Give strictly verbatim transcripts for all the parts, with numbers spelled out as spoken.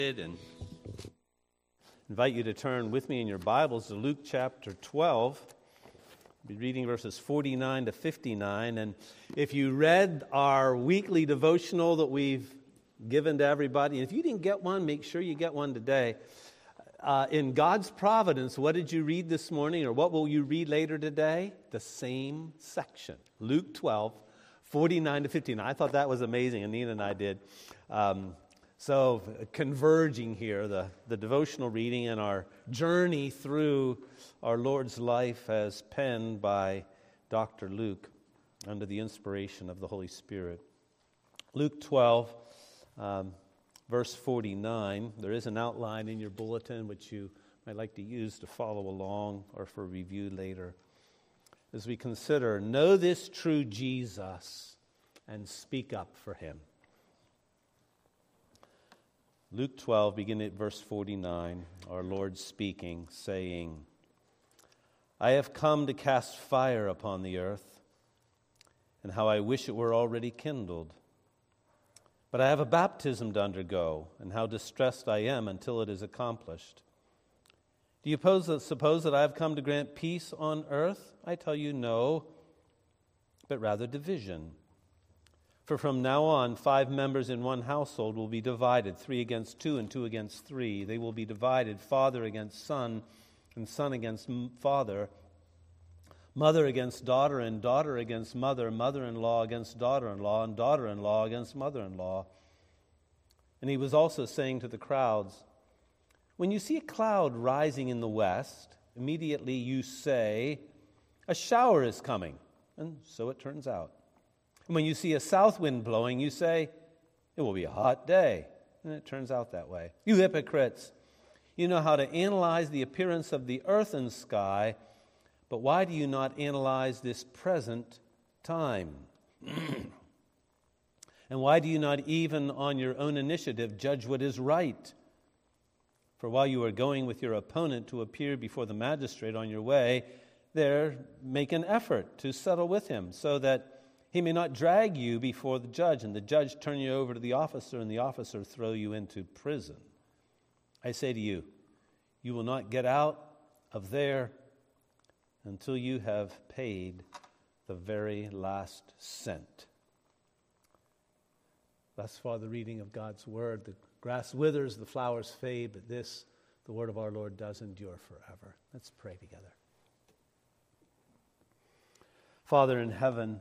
And invite you to turn with me in your Bibles to Luke chapter twelve. I'll be reading verses forty-nine to fifty-nine. And if you read our weekly devotional that we've given to everybody, and if you didn't get one, make sure you get one today. Uh, in God's providence, what did you read this morning, or what will you read later today? The same section, Luke twelve, forty-nine to fifty-nine. I thought that was amazing, and Nina and I did. Um, So converging here, the, the devotional reading and our journey through our Lord's life as penned by Doctor Luke under the inspiration of the Holy Spirit. Luke twelve, um, verse forty-nine. There is an outline in your bulletin which you might like to use to follow along or for review later. As we consider, know this true Jesus and speak up for him. Luke twelve, beginning at verse forty-nine, our Lord speaking, saying, I have come to cast fire upon the earth, and how I wish it were already kindled. But I have a baptism to undergo, and how distressed I am until it is accomplished. Do you suppose that, suppose that I have come to grant peace on earth? I tell you, no, but rather division. For from now on, five members in one household will be divided, three against two and two against three. They will be divided, father against son and son against father, mother against daughter and daughter against mother, mother-in-law against daughter-in-law, and daughter-in-law against mother-in-law. And he was also saying to the crowds, when you see a cloud rising in the west, immediately you say, a shower is coming. And so it turns out. And when you see a south wind blowing, you say, it will be a hot day. And it turns out that way. You hypocrites, you know how to analyze the appearance of the earth and sky, but why do you not analyze this present time? And why do you not even on your own initiative judge what is right? For while you are going with your opponent to appear before the magistrate on your way, there make an effort to settle with him, so that he may not drag you before the judge, and the judge turn you over to the officer, and the officer throw you into prison. I say to you, you will not get out of there until you have paid the very last cent. Thus far the reading of God's word. The grass withers, the flowers fade, but this, the word of our Lord, does endure forever. Let's pray together. Father in heaven,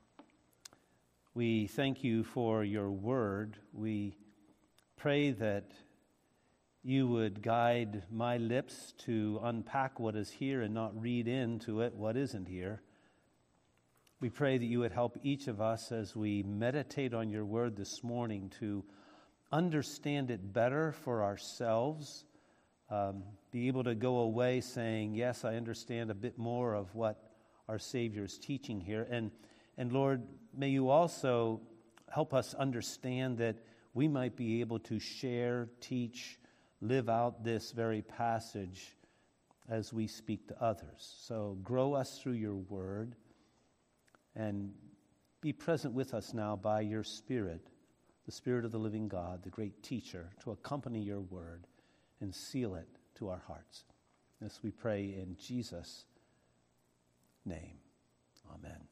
we thank you for your word. We pray that you would guide my lips to unpack what is here and not read into it what isn't here. We pray that you would help each of us as we meditate on your word this morning to understand it better for ourselves, um, be able to go away saying, yes, I understand a bit more of what our Savior is teaching here. And And Lord, may you also help us understand that we might be able to share, teach, live out this very passage as we speak to others. So grow us through your word and be present with us now by your Spirit, the Spirit of the living God, the great teacher, to accompany your word and seal it to our hearts. This we pray in Jesus' name. Amen.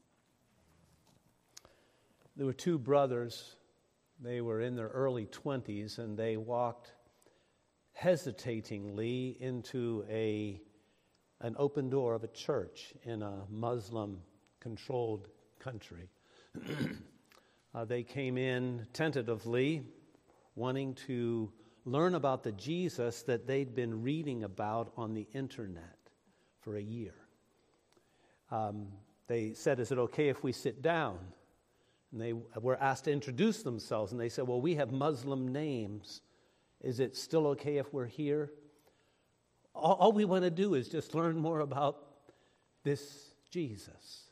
There were two brothers. They were in their early twenties, and they walked hesitatingly into a an open door of a church in a Muslim-controlled country. uh, they came in tentatively, wanting to learn about the Jesus that they'd been reading about on the internet for a year. Um, they said, is it okay if we sit down? And they were asked to introduce themselves, and they said, well, we have Muslim names. Is it still okay if we're here? All, all we want to do is just learn more about this Jesus.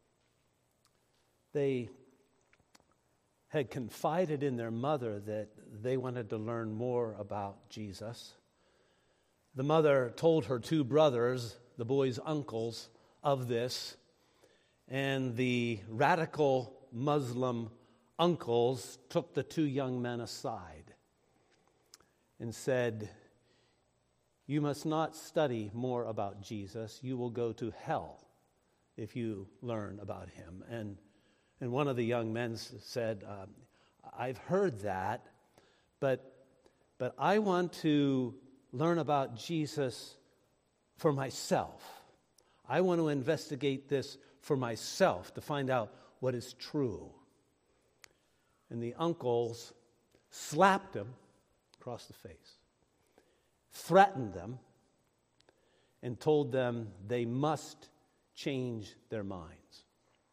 They had confided in their mother that they wanted to learn more about Jesus. The mother told her two brothers, the boy's uncles, of this, and the radical Muslim uncles took the two young men aside and said, "You must not study more about Jesus. You will go to hell if you learn about him." And and one of the young men said, um, "I've heard that, but but I want to learn about Jesus for myself. I want to investigate this for myself to find out what is true." And the uncles slapped him across the face, threatened them, and told them they must change their minds.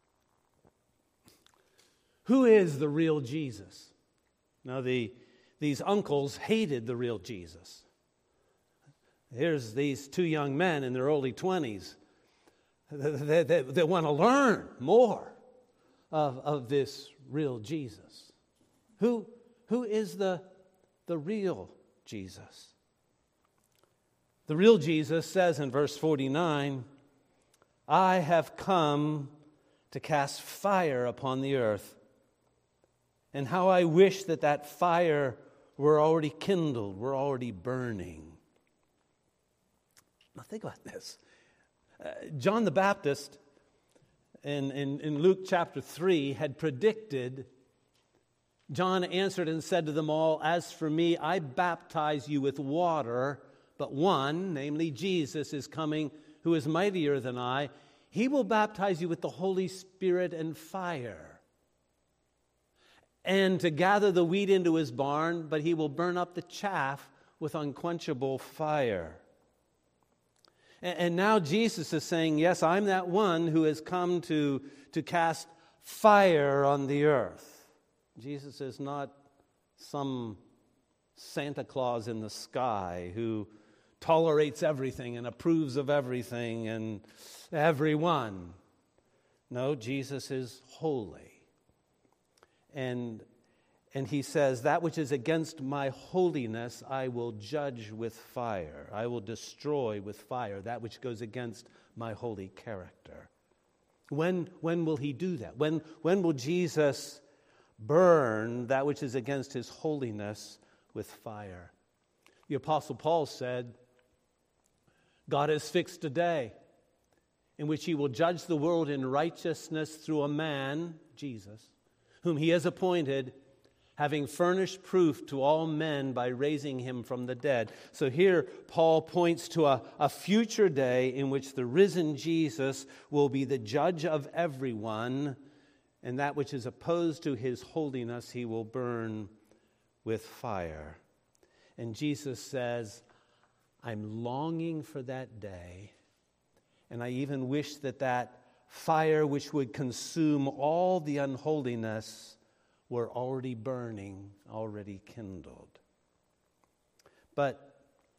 Who is the real Jesus? Now, the, these uncles hated the real Jesus. Here's these two young men in their early twenties that, that, that want to learn more of, of this real Jesus. Who, who is the, the real Jesus? The real Jesus says in verse forty-nine, "I have come to cast fire upon the earth, and how I wish that that fire were already kindled, were already burning." Now think about this. Uh, John the Baptist in, in, in Luke chapter three had predicted. John answered and said to them all, "As for me, I baptize you with water, but one, namely Jesus, is coming who is mightier than I. He will baptize you with the Holy Spirit and fire. And to gather the wheat into his barn, but he will burn up the chaff with unquenchable fire." And, and now Jesus is saying, yes, I'm that one who has come to, to cast fire on the earth. Jesus is not some Santa Claus in the sky who tolerates everything and approves of everything and everyone. No, Jesus is holy. And, and he says, "That which is against my holiness I will judge with fire. I will destroy with fire that which goes against my holy character." When, when will he do that? When, when will Jesus burn that which is against his holiness with fire? The Apostle Paul said, "God has fixed a day in which he will judge the world in righteousness through a man, Jesus, whom he has appointed, having furnished proof to all men by raising him from the dead." So here Paul points to a, a future day in which the risen Jesus will be the judge of everyone, and that which is opposed to his holiness he will burn with fire. And Jesus says, "I'm longing for that day, and I even wish that that fire which would consume all the unholiness were already burning, already kindled." But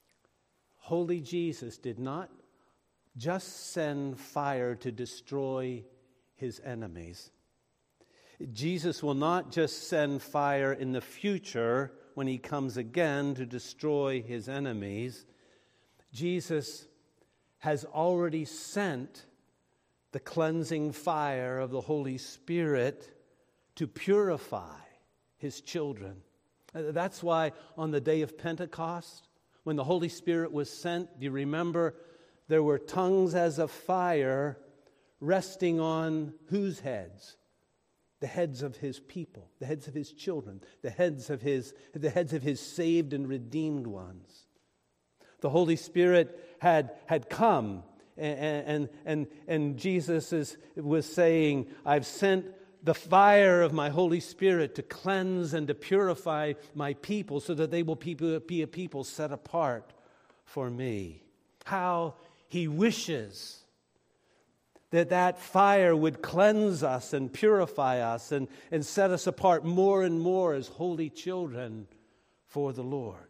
holy Jesus did not just send fire to destroy his enemies. Jesus will not just send fire in the future when he comes again to destroy his enemies. Jesus has already sent the cleansing fire of the Holy Spirit to purify his children. That's why on the day of Pentecost, when the Holy Spirit was sent, do you remember there were tongues as of fire resting on whose heads? The heads of his people, the heads of his children, the heads of his, the heads of his saved and redeemed ones. The Holy Spirit had, had come, and, and, and, and Jesus is, was saying, "I've sent the fire of my Holy Spirit to cleanse and to purify my people so that they will be a people set apart for me." How he wishes that that fire would cleanse us and purify us and, and set us apart more and more as holy children for the Lord.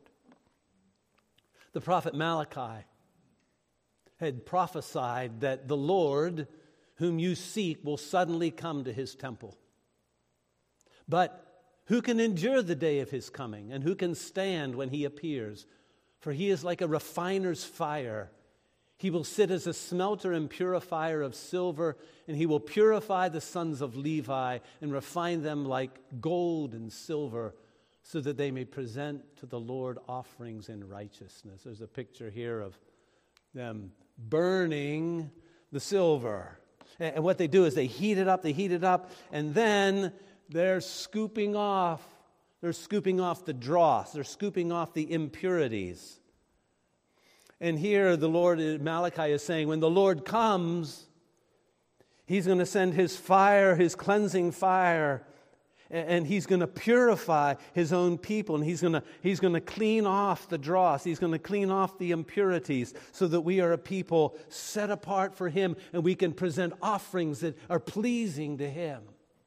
The prophet Malachi had prophesied that the Lord whom you seek will suddenly come to his temple. But who can endure the day of his coming, and who can stand when he appears? For he is like a refiner's fire. He will sit as a smelter and purifier of silver, and he will purify the sons of Levi and refine them like gold and silver, so that they may present to the Lord offerings in righteousness. There's a picture here of them burning the silver. And what they do is they heat it up, they heat it up, and then they're scooping off, they're scooping off the dross, they're scooping off the impurities. And here the Lord, Malachi is saying, when the Lord comes, He's going to send His fire, His cleansing fire, and He's going to purify His own people, and He's going to, He's going to clean off the dross. He's going to clean off the impurities so that we are a people set apart for Him, and we can present offerings that are pleasing to Him.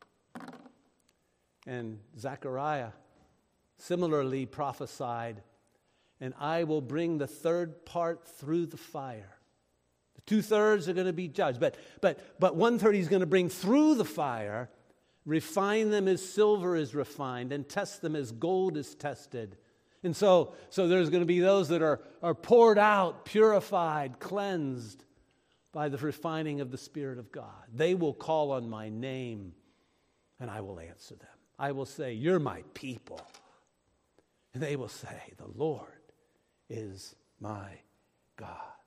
And Zechariah similarly prophesied, and I will bring the third part through the fire. The two-thirds are going to be judged, but, but, but one-third He's going to bring through the fire, refine them as silver is refined, and test them as gold is tested. And so, so there's going to be those that are, are poured out, purified, cleansed by the refining of the Spirit of God. They will call on my name, and I will answer them. I will say, you're my people. And they will say, the Lord is my God.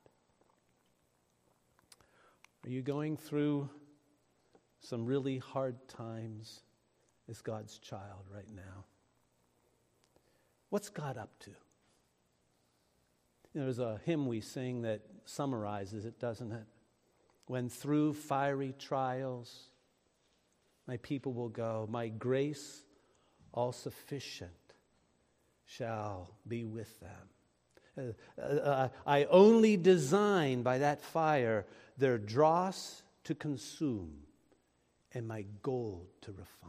Are you going through some really hard times as God's child right now? What's God up to? You know, there's a hymn we sing that summarizes it, doesn't it? When through fiery trials, my people will go, my grace all sufficient shall be with them. Uh, uh, I only design by that fire their dross to consume and my gold to refine.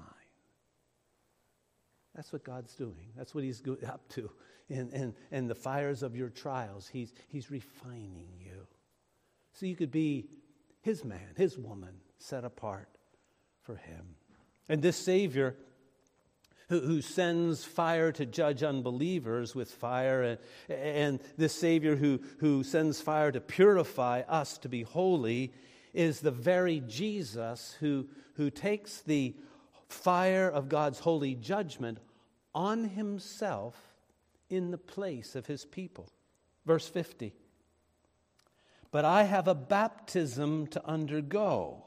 That's what God's doing. That's what He's up to. In, in, in the fires of your trials, He's, he's refining you. So you could be His man, His woman, set apart for Him. And this Savior who, who sends fire to judge unbelievers with fire, and, and this Savior who, who sends fire to purify us to be holy, is the very Jesus who, who takes the fire of God's holy judgment on Himself in the place of His people. Verse fifty. But I have a baptism to undergo,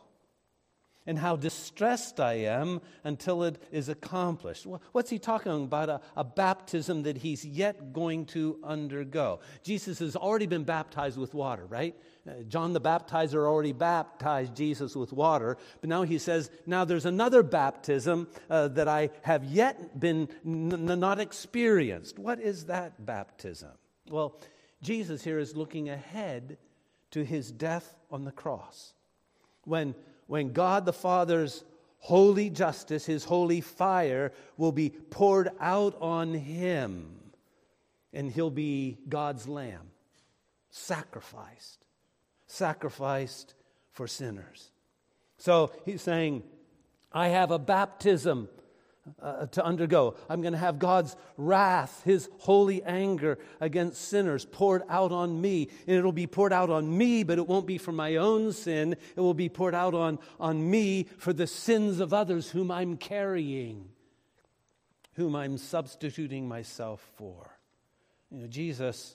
and how distressed I am until it is accomplished. What's He talking about? A, a baptism that He's yet going to undergo. Jesus has already been baptized with water, right? Uh, John the Baptizer already baptized Jesus with water, but now He says, now there's another baptism uh, that I have yet been n- n- not experienced. What is that baptism? Well, Jesus here is looking ahead to His death on the cross. When When God the Father's holy justice, His holy fire, will be poured out on Him, and He'll be God's lamb, sacrificed, sacrificed for sinners. So He's saying, I have a baptism uh, to undergo. I'm going to have God's wrath, His holy anger against sinners poured out on me. And it'll be poured out on me, but it won't be for my own sin. It will be poured out on, on me for the sins of others whom I'm carrying, whom I'm substituting myself for. You know, Jesus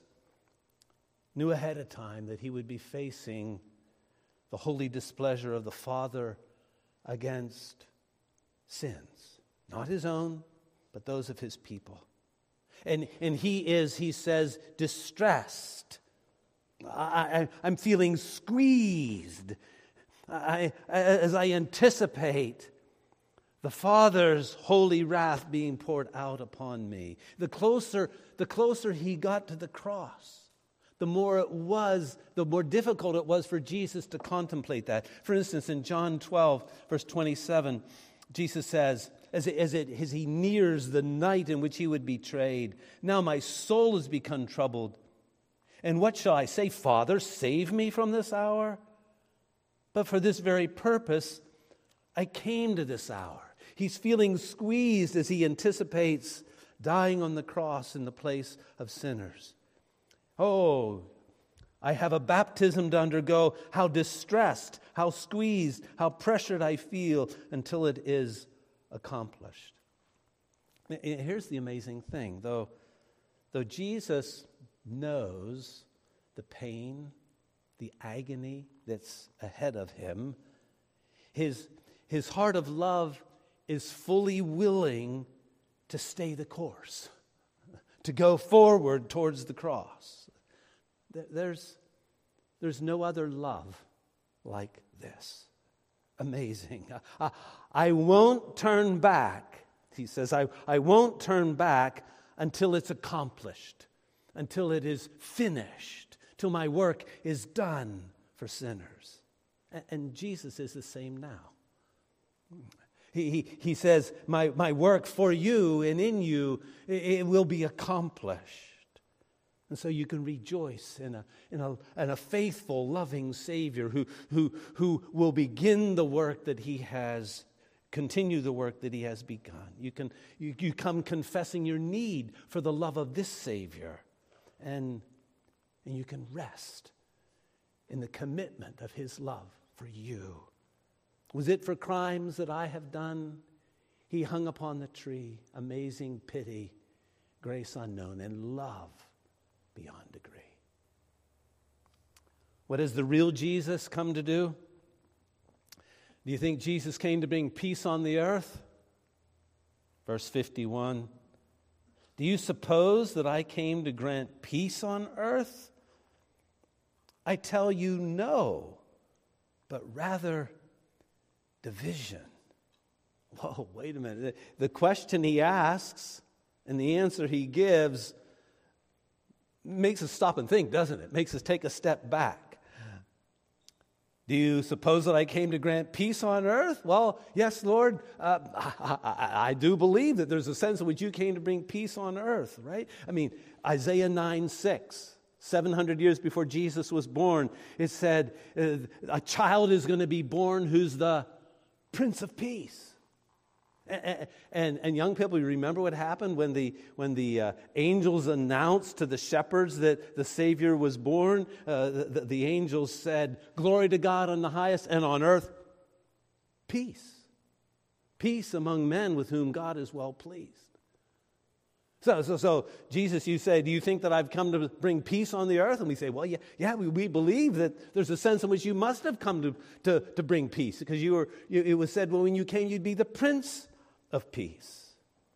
knew ahead of time that He would be facing the holy displeasure of the Father against sins. Not His own, but those of His people. And, and He is, He says, distressed. I, I, I'm feeling squeezed I, as I anticipate the Father's holy wrath being poured out upon me. The closer, the closer He got to the cross, the more it was, the more difficult it was for Jesus to contemplate that. For instance, in John twelve, verse twenty-seven, Jesus says, As, it, as, it, as He nears the night in which He would be betrayed, now my soul has become troubled. And what shall I say? Father, save me from this hour? But for this very purpose, I came to this hour. He's feeling squeezed as He anticipates dying on the cross in the place of sinners. Oh, I have a baptism to undergo. How distressed, how squeezed, how pressured I feel until it is accomplished. Here's the amazing thing. Though, though Jesus knows the pain, the agony that's ahead of him, his, his heart of love is fully willing to stay the course, to go forward towards the cross. There's, there's no other love like this. Amazing. I, I won't turn back. He says, I, I won't turn back until it's accomplished, until it is finished, till my work is done for sinners. And, and Jesus is the same now. He, he, he says, my, my work for you and in you, it, it will be accomplished. And so you can rejoice in a, in a, in a faithful, loving Savior who, who, who will begin the work that He has, continue the work that He has begun. You can you, you come confessing your need for the love of this Savior, and, and you can rest in the commitment of His love for you. Was it for crimes that I have done? He hung upon the tree, amazing pity, grace unknown, and love beyond degree. What has the real Jesus come to do? Do you think Jesus came to bring peace on the earth? Verse fifty-one. Do you suppose that I came to grant peace on earth? I tell you no, but rather division. Whoa, wait a minute. The question he asks and the answer he gives makes us stop and think, doesn't it? Makes us take a step back. Do you suppose that I came to grant peace on earth? Well, yes, Lord, uh, I, I, I do believe that there's a sense in which you came to bring peace on earth, right? I mean, Isaiah nine six, seven hundred years before Jesus was born, it said, uh, a child is going to be born who's the Prince of Peace. And, and, and young people, you remember what happened when the when the uh, angels announced to the shepherds that the Savior was born? Uh, the, the angels said, "Glory to God on the highest, and on earth, peace. Peace among men with whom God is well pleased." So, so, so Jesus, you say, do you think that I've come to bring peace on the earth? And we say, well, yeah, yeah, we, we believe that there's a sense in which you must have come to, to, to bring peace, because you were. You, it was said, well, when you came, you'd be the Prince of Peace.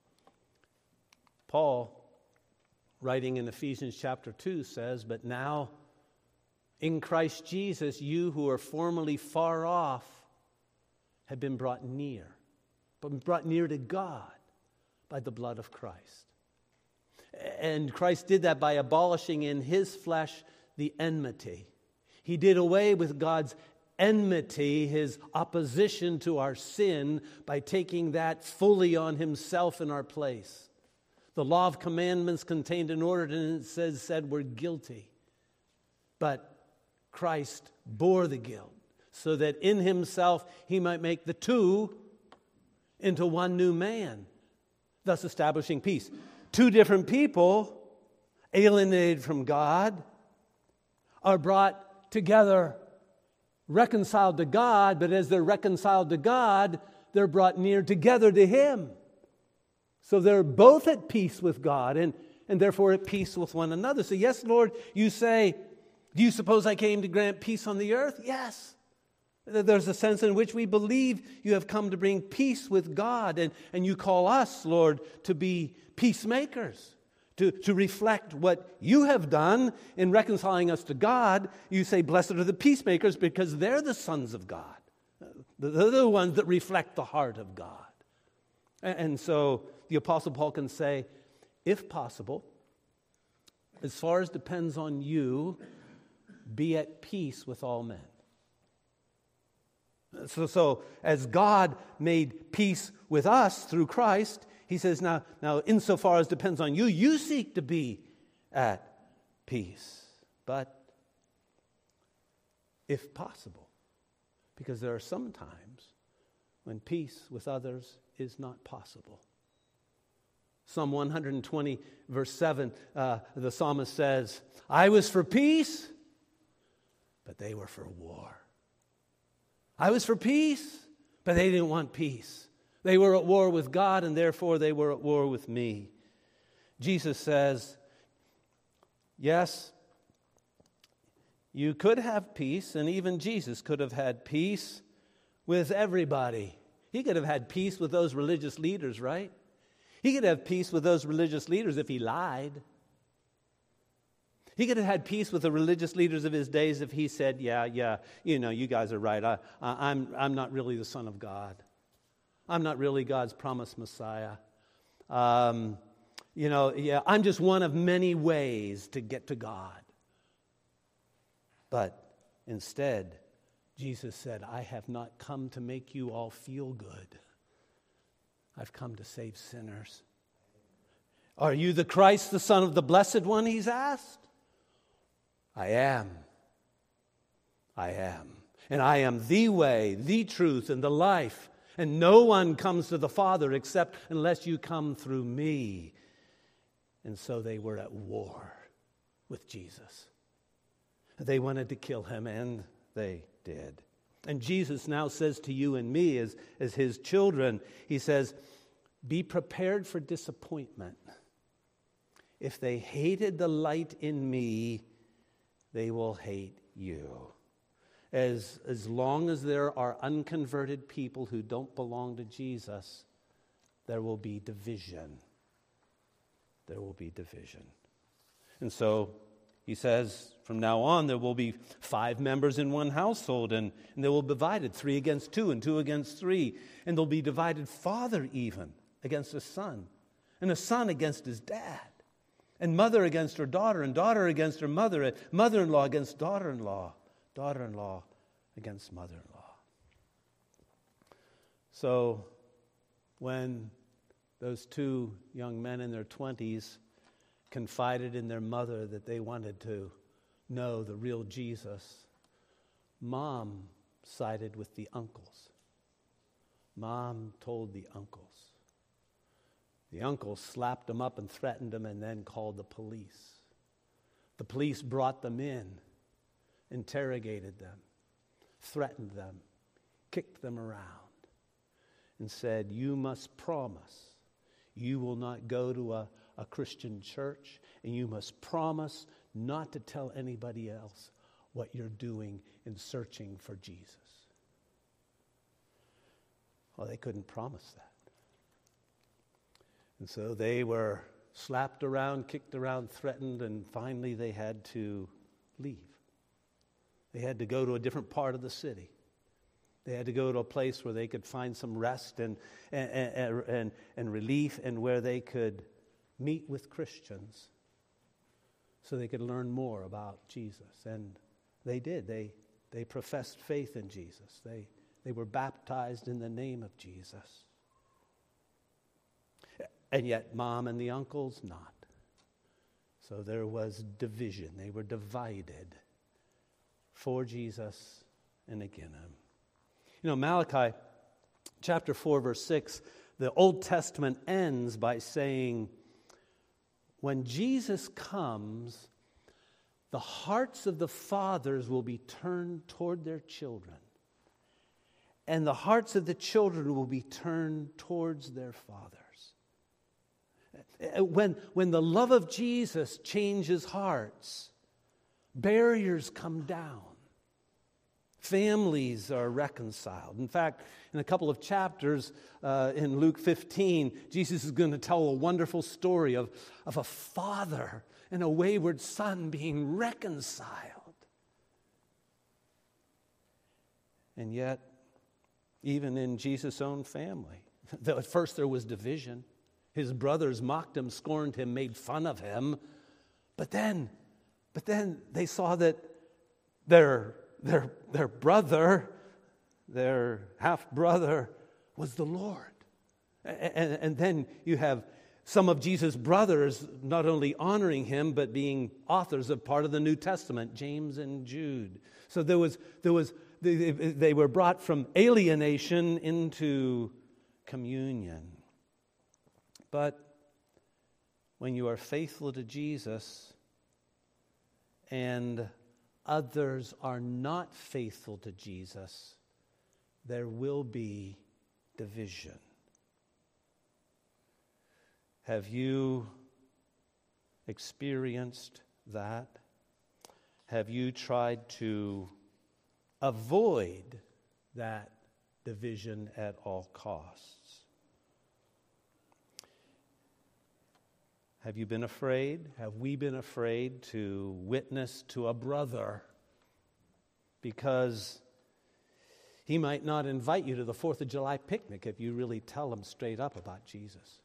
Paul, writing in Ephesians chapter two, says, but now in Christ Jesus, you who are formerly far off have been brought near, but brought near to God by the blood of Christ. And Christ did that by abolishing in His flesh the enmity. He did away with God's enmity, His opposition to our sin, by taking that fully on Himself in our place. The law of commandments contained an ordinance says said we're guilty, but Christ bore the guilt so that in Himself He might make the two into one new man, thus establishing peace. Two different people, alienated from God, are brought together, reconciled to God, but as they're reconciled to God, they're brought near together to Him. So they're both at peace with God and, and therefore at peace with one another. So yes, Lord, you say, do you suppose I came to grant peace on the earth? Yes. There's a sense in which we believe you have come to bring peace with God, and, and you call us, Lord, to be peacemakers. To, to reflect what you have done in reconciling us to God. You say, blessed are the peacemakers, because they're the sons of God. They're the ones that reflect the heart of God. And, and so the Apostle Paul can say, if possible, as far as depends on you, be at peace with all men. So, so as God made peace with us through Christ, He says, now, now, insofar as depends on you, you seek to be at peace. But if possible, because there are some times when peace with others is not possible. Psalm one hundred twenty, verse seven, uh, the psalmist says, I was for peace, but they were for war. I was for peace, but they didn't want peace. They were at war with God, and therefore they were at war with me. Jesus says, yes, you could have peace, and even Jesus could have had peace with everybody. He could have had peace with those religious leaders, right? He could have peace with those religious leaders if he lied. He could have had peace with the religious leaders of his days if he said, yeah, yeah, you know, you guys are right. I, I, I'm, I'm not really the Son of God. I'm not really God's promised Messiah. Um, you know, yeah, I'm just one of many ways to get to God. But instead, Jesus said, I have not come to make you all feel good. I've come to save sinners. Are you the Christ, the Son of the Blessed One, he's asked? I am. I am. And I am the way, the truth, and the life. And no one comes to the Father except unless you come through me. And so they were at war with Jesus. They wanted to kill him, and they did. And Jesus now says to you and me as, as his children, he says, be prepared for disappointment. If they hated the light in me, they will hate you. As, as long as there are unconverted people who don't belong to Jesus, there will be division. There will be division. And so he says, from now on, there will be five members in one household, and, and they will be divided, three against two, and two against three. And they'll be divided, father even against a son, and a son against his dad, and mother against her daughter, and daughter against her mother, and mother-in-law against daughter-in-law, daughter-in-law against mother-in-law. So when those two young men in their twenties confided in their mother that they wanted to know the real Jesus, Mom sided with the uncles. Mom told the uncles. The uncles slapped them up and threatened them and then called the police. The police brought them in, interrogated them, threatened them, kicked them around, and said, you must promise you will not go to a, a Christian church, and you must promise not to tell anybody else what you're doing in searching for Jesus. Well, they couldn't promise that. And so they were slapped around, kicked around, threatened, and finally they had to leave. They had to go to a different part of the city. They had to go to a place where they could find some rest and, and, and, and, and relief, and where they could meet with Christians so they could learn more about Jesus. And they did. They, they professed faith in Jesus. They, they were baptized in the name of Jesus. And yet Mom and the uncles, not. So there was division. They were divided for Jesus and against him. You know, Malachi chapter four, verse six, the Old Testament ends by saying, when Jesus comes, the hearts of the fathers will be turned toward their children, and the hearts of the children will be turned towards their fathers. When, when the love of Jesus changes hearts, barriers come down. Families are reconciled. In fact, in a couple of chapters uh, in Luke fifteen, Jesus is going to tell a wonderful story of, of a father and a wayward son being reconciled. And yet, even in Jesus' own family, at first there was division. His brothers mocked him, scorned him, made fun of him. But then, but then they saw that their, their, their brother, their half-brother, was the Lord. And, and then you have some of Jesus' brothers not only honoring him, but being authors of part of the New Testament, James and Jude. So there was, there was they, they were brought from alienation into communion. But when you are faithful to Jesus and others are not faithful to Jesus, there will be division. Have you experienced that? Have you tried to avoid that division at all costs? Have you been afraid? Have we been afraid to witness to a brother because he might not invite you to the fourth of July picnic if you really tell him straight up about Jesus?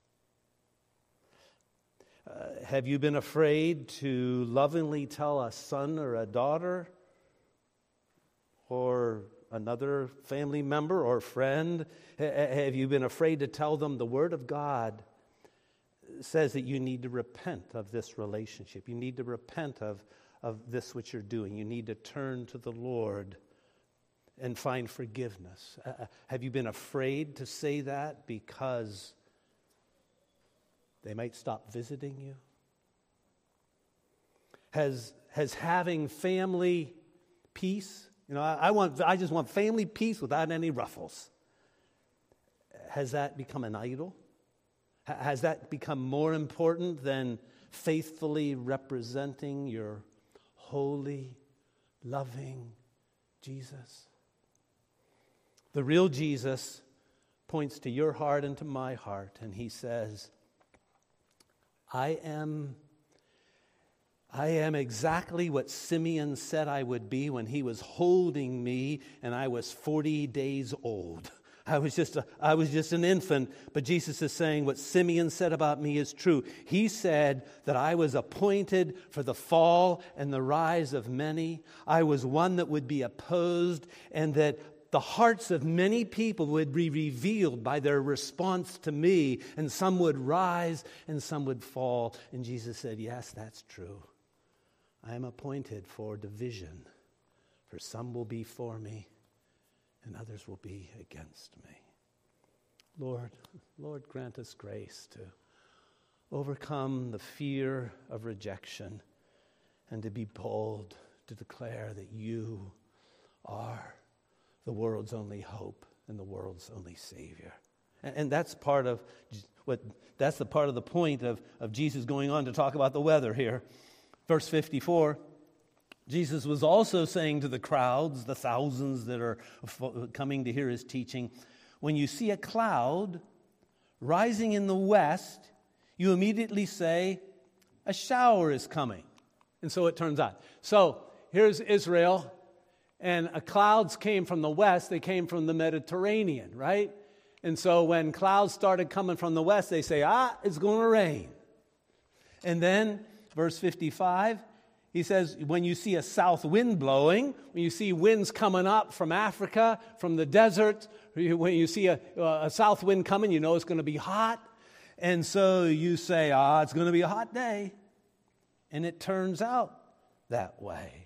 Uh, have you been afraid to lovingly tell a son or a daughter or another family member or friend? H- have you been afraid to tell them the Word of God says that you need to repent of this relationship? You need to repent of, of this which you're doing. You need to turn to the Lord and find forgiveness. Uh, have you been afraid to say that because they might stop visiting you? Has has having family peace, you know, I, I want I just want family peace without any ruffles. Has that become an idol? H- has that become more important than faithfully representing your holy, loving Jesus? The real Jesus points to your heart and to my heart, and he says, I am, I am exactly what Simeon said I would be when he was holding me and I was forty days old. I was just a, I was just an infant, but Jesus is saying what Simeon said about me is true. He said that I was appointed for the fall and the rise of many. I was one that would be opposed, and that the hearts of many people would be revealed by their response to me, and some would rise and some would fall. And Jesus said, yes, that's true. I am appointed for division, for some will be for me and others will be against me. Lord, Lord, grant us grace to overcome the fear of rejection and to be bold to declare that you are the world's only hope and the world's only Savior. And, and that's part of what that's the part of the point of, of Jesus going on to talk about the weather here. Verse fifty-four, Jesus was also saying to the crowds, the thousands that are coming to hear his teaching, when you see a cloud rising in the west, you immediately say, a shower is coming. And so it turns out. So here's Israel. And uh, clouds came from the west. They came from the Mediterranean, right? And so when clouds started coming from the west, they say, ah, it's going to rain. And then, verse fifty-five, he says, when you see a south wind blowing, when you see winds coming up from Africa, from the desert, when you see a, a south wind coming, you know it's going to be hot. And so you say, ah, it's going to be a hot day. And it turns out that way.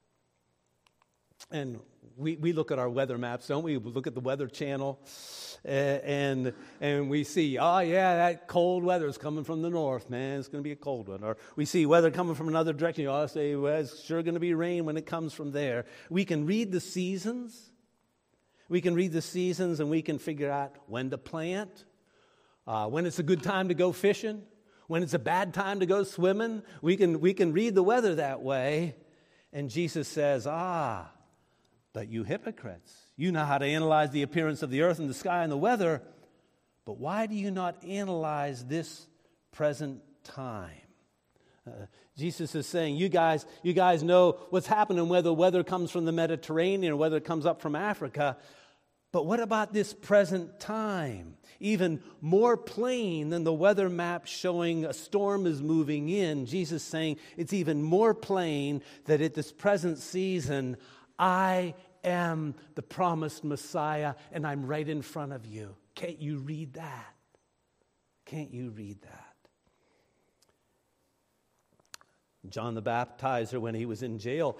And we, we look at our weather maps, don't we? We look at the Weather Channel, uh, and and we see, oh, yeah, that cold weather is coming from the north, man. It's going to be a cold one. Or we see weather coming from another direction. You ought to say, well, it's sure going to be rain when it comes from there. We can read the seasons. We can read the seasons, and we can figure out when to plant, uh, when it's a good time to go fishing, when it's a bad time to go swimming. We can we can read the weather that way. And Jesus says, ah, but you hypocrites, you know how to analyze the appearance of the earth and the sky and the weather, but why do you not analyze this present time? Uh, Jesus is saying, you guys, you guys know what's happening, whether weather comes from the Mediterranean or whether it comes up from Africa. But what about this present time? Even more plain than the weather map showing a storm is moving in, Jesus saying it's even more plain that at this present season, I am the promised Messiah, and I'm right in front of you. Can't you read that? Can't you read that? John the Baptizer, when he was in jail,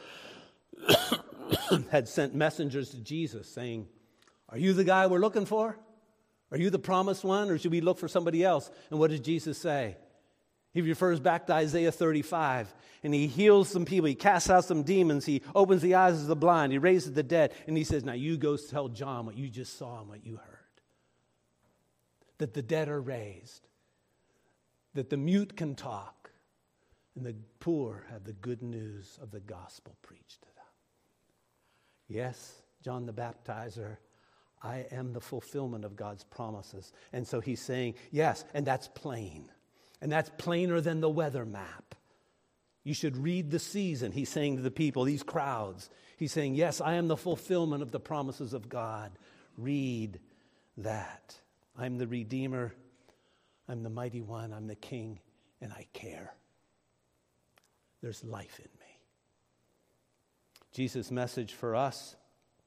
had sent messengers to Jesus saying, are you the guy we're looking for? Are you the promised one, or should we look for somebody else? And what does Jesus say? He refers back to Isaiah thirty-five, and he heals some people. He casts out some demons. He opens the eyes of the blind. He raises the dead. And he says, now you go tell John what you just saw and what you heard. That the dead are raised. that the mute can talk and the poor have the good news of the gospel preached to them. Yes, John the Baptizer, I am the fulfillment of God's promises. And so he's saying, yes, and that's plain. And that's plainer than the weather map. You should read the season, he's saying to the people, these crowds. He's saying, yes, I am the fulfillment of the promises of God. Read that. I'm the Redeemer. I'm the Mighty One. I'm the King, and I care. There's life in me. Jesus' message for us,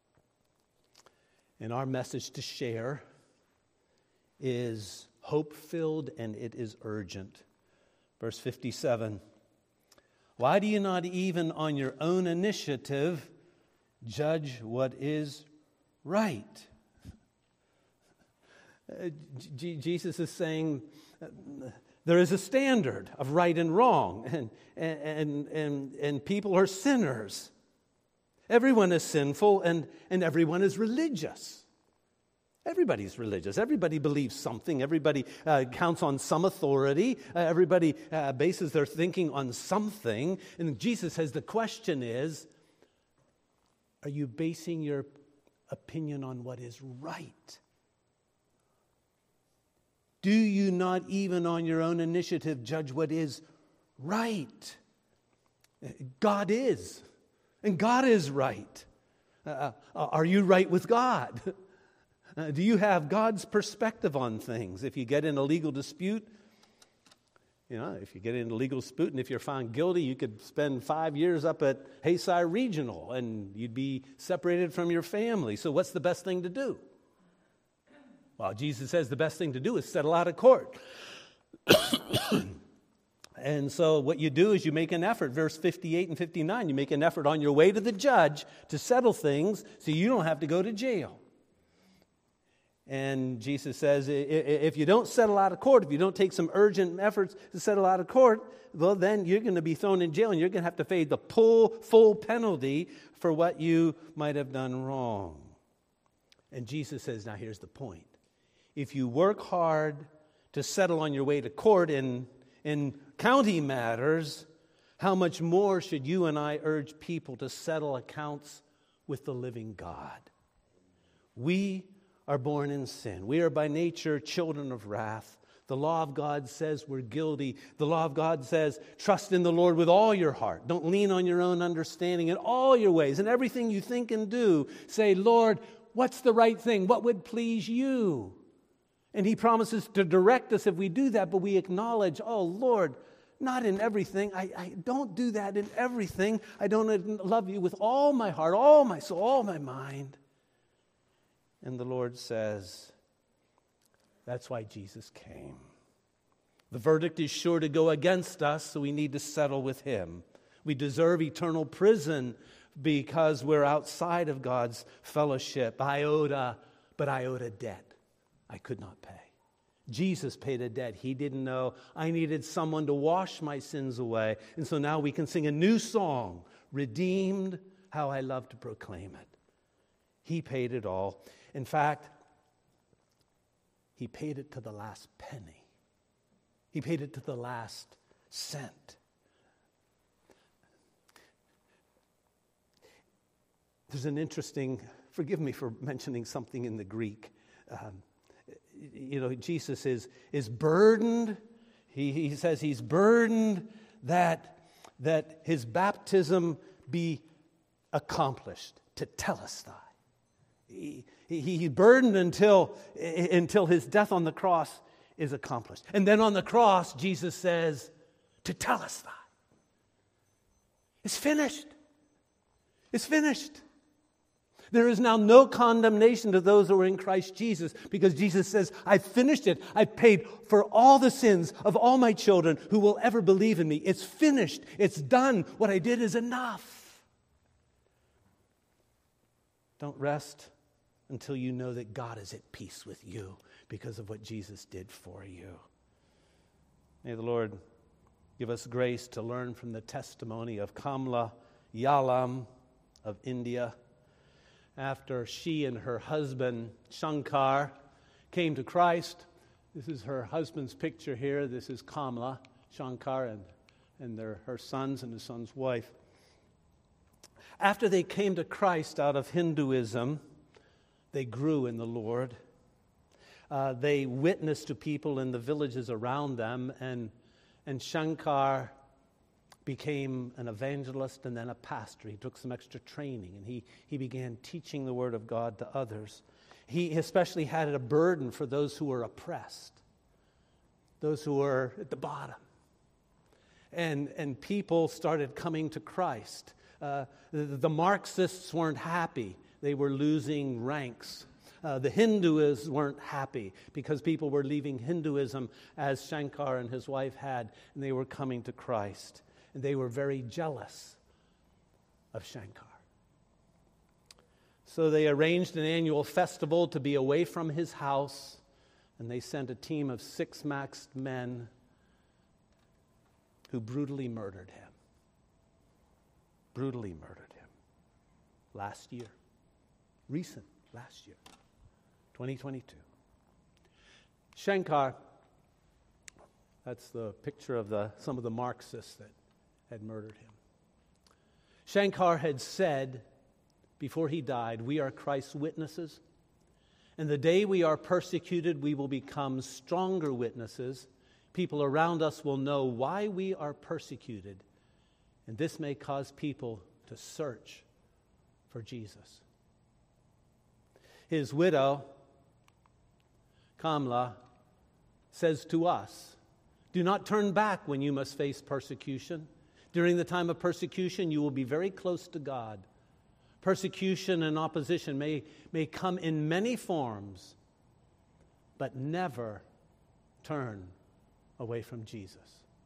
and our message to share, is hope-filled and it is urgent. Verse fifty-seven. Why do you not even on your own initiative judge what is right? Uh, G- Jesus is saying uh, there is a standard of right and wrong, and, and, and, and people are sinners. Everyone is sinful, and, and everyone is religious. Everybody's religious. Everybody believes something. Everybody uh, counts on some authority. Uh, everybody uh, bases their thinking on something. And Jesus says the question is, are you basing your opinion on what is right? Do you not even on your own initiative judge what is right? God is. And God is right. Uh, are you right with God? Uh, do you have God's perspective on things? If you get in a legal dispute, you know, if you get in a legal dispute and if you're found guilty, you could spend five years up at Hayside Regional and you'd be separated from your family. So what's the best thing to do? Well, Jesus says the best thing to do is settle out of court. And so what you do is you make an effort, verse fifty-eight and fifty-nine, you make an effort on your way to the judge to settle things so you don't have to go to jail. And Jesus says, if you don't settle out of court, if you don't take some urgent efforts to settle out of court, well, then you're going to be thrown in jail and you're going to have to pay the full, full penalty for what you might have done wrong. And Jesus says, now here's the point. If you work hard to settle on your way to court in, in county matters, how much more should you and I urge people to settle accounts with the living God? We are born in sin. We are by nature children of wrath. The law of God says we're guilty. The law of God says trust in the Lord with all your heart. Don't lean on your own understanding in all your ways. And everything you think and do, say, Lord, what's the right thing? What would please you? And he promises to direct us if we do that, but we acknowledge, oh, Lord, not in everything. I, I don't do that in everything. I don't love you with all my heart, all my soul, all my mind. And the Lord says, that's why Jesus came. The verdict is sure to go against us, so we need to settle with him. We deserve eternal prison because we're outside of God's fellowship. I owed a, but I owed a debt I could not pay. Jesus paid a debt he didn't know. I needed someone to wash my sins away. And so now we can sing a new song, Redeemed, how I love to proclaim it. He paid it all. In fact, he paid it to the last penny. He paid it to the last cent. There's an interesting, forgive me for mentioning something in the Greek. Um, you know, Jesus is, is burdened. He, he says he's burdened that, that his baptism be accomplished, tetelestai. He, he, he burdened until, until his death on the cross is accomplished. And then on the cross, Jesus says, tetelestai. It's finished. It's finished. There is now no condemnation to those who are in Christ Jesus because Jesus says, I've finished it. I've paid for all the sins of all my children who will ever believe in me. It's finished. It's done. What I did is enough. Don't rest until you know that God is at peace with you because of what Jesus did for you. May the Lord give us grace to learn from the testimony of Kamla Yalam of India. After she and her husband, Shankar, came to Christ, This is her husband's picture here. This is Kamla, Shankar, and, and their, her sons and his son's wife. After they came to Christ out of Hinduism, they grew in the Lord. Uh, they witnessed to people in the villages around them, and, and Shankar became an evangelist and then a pastor. He took some extra training, and he, he began teaching the Word of God to others. He especially had a burden for those who were oppressed, those who were at the bottom. And, and people started coming to Christ. Uh, the, the Marxists weren't happy. They were losing ranks. Uh, the Hindus weren't happy because people were leaving Hinduism, as Shankar and his wife had, and they were coming to Christ. And they were very jealous of Shankar. So they arranged an annual festival to be away from his house, and they sent a team of six masked men who brutally murdered him. Brutally murdered him. Last year. Recent, last year. twenty twenty-two. Shankar, that's the picture of the some of the Marxists that had murdered him. Shankar had said before he died, "We are Christ's witnesses, and the day we are persecuted, we will become stronger witnesses. People around us will know why we are persecuted, and this may cause people to search for Jesus." His widow, Kamla, says to us, "Do not turn back when you must face persecution. During the time of persecution, you will be very close to God. Persecution and opposition may, may come in many forms, but never turn away from Jesus."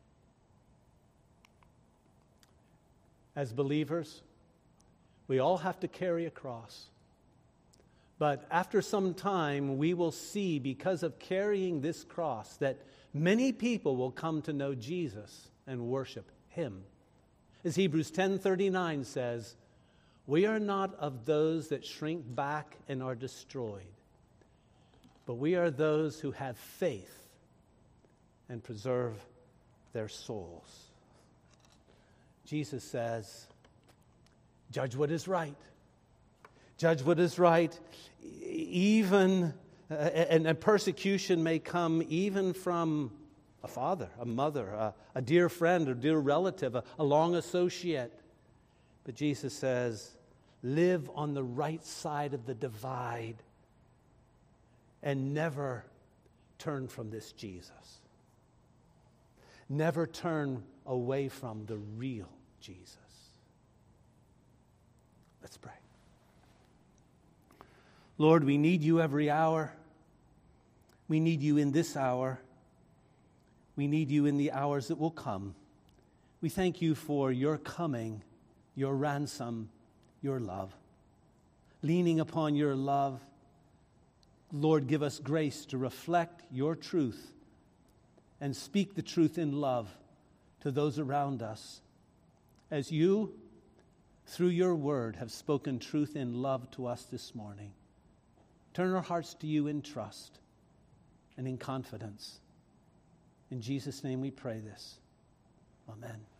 As believers, we all have to carry a cross. But after some time, we will see, because of carrying this cross, that many people will come to know Jesus and worship Him. As Hebrews ten thirty-nine says, "We are not of those that shrink back and are destroyed, but we are those who have faith and preserve their souls." Jesus says, "Judge what is right. Judge what is right." Even, uh, and, and persecution may come even from a father, a mother, a, a dear friend, a dear relative, a, a long associate. But Jesus says, live on the right side of the divide and never turn from this Jesus. Never turn away from the real Jesus. Let's pray. Lord, we need you every hour. We need you in this hour. We need you in the hours that will come. We thank you for your coming, your ransom, your love. Leaning upon your love, Lord, give us grace to reflect your truth and speak the truth in love to those around us. As you, through your word, have spoken truth in love to us this morning. Turn our hearts to you in trust and in confidence. In Jesus' name we pray this. Amen.